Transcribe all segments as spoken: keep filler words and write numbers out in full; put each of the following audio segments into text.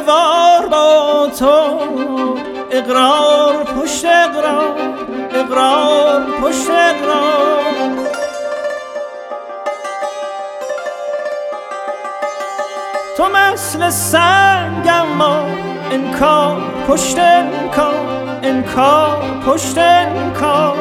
وار با تو، اقرار پشت اقرار، اقرار پشت اقرار. تو مثل سنگ اما انکار پشت انکار، انکار پشت انکار.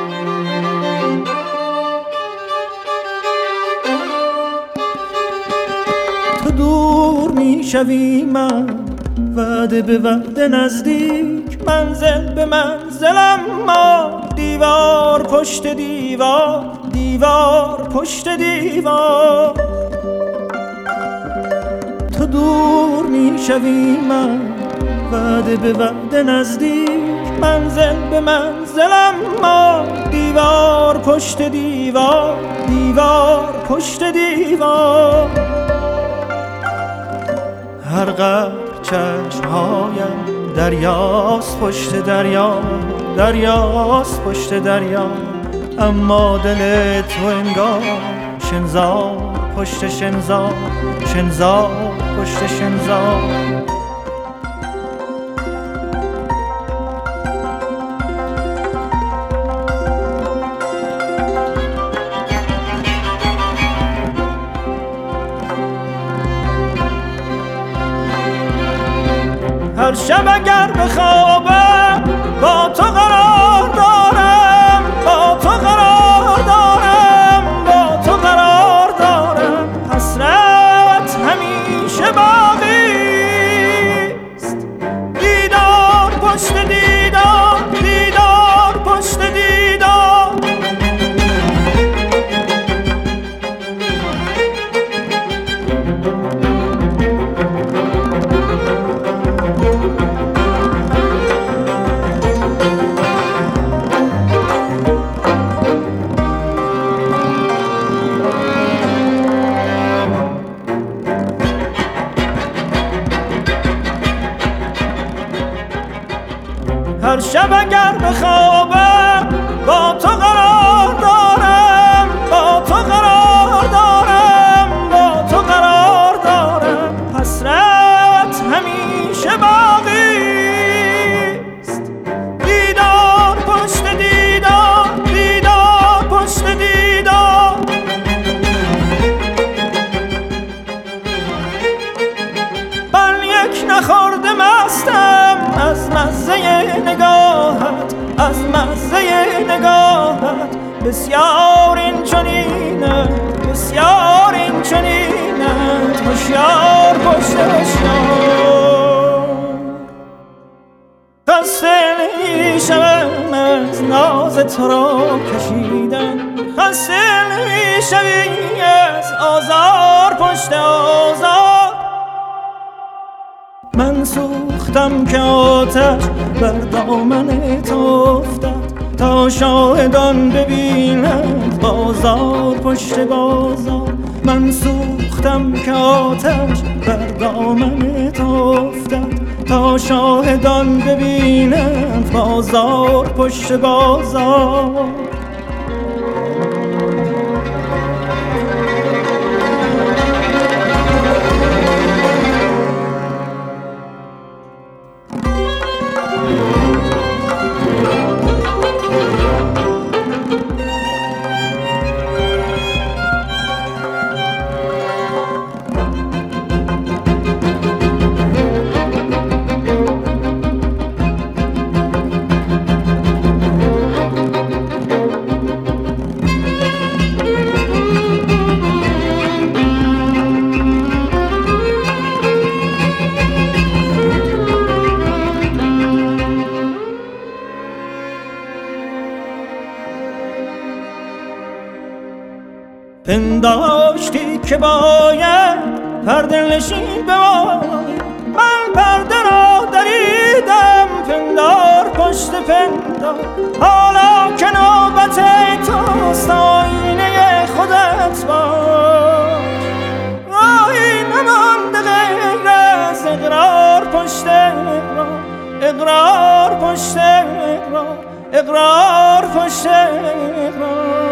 تو دور میشوی من وعده به وعده نزدیک، منزل به منزلم ما دیوار پشت دیوار، دیوار پشت دیوار. تو دور میشوی من وعده به وعده نزدیک، منزل به منزلم ما دیوار پشت دیوار، دیوار پشت دیوار. هر قدر چشمهایم دریاست پشت دریا، دریاست پشت دریا. اما دل تو انگار شنزار پشت شنزار، شنزار پشت شنزار. هر شب اگر بخوابم با تو قرار دارم، با تو قرار دارم، با تو قرار دارم. حسرت همیشه باقیست، دیدار پشت دیدار، دیدار پشت دیدار. هر شب اگر بخوابم با تو قرار دارم، با تو قرار دارم، با تو قرار دارم. حسرت همیشه باقیست، دیدار پشت دیدار، دیدار پشت دیدار. من یک نخورده مستم از مزه نگاهت، از مزه نگاهت. بسیار این چنینه، بسیار این چنینه. هوشیار پشت هوشیار. خسته نمیشم از ناز تو را کشیدن، خسته نمیشوی از آزار پشت آزار. من سوختم که آتش بر دامن تو افتد، تا شاهدان ببینند بازار پشت بازار. من سوختم که آتش بر دامن تو افتد، تا شاهدان ببینند بازار پشت بازار. پنداشتی که باید پرده نشین بمانی، من پرده را دریدم پندار پشت پندار. حالا که نوبت توست آینه خودت باش، راهی نمانده غیر از اقرار پشت اقرار، اقرار پشت اقرار، اقرار پشت اقرار.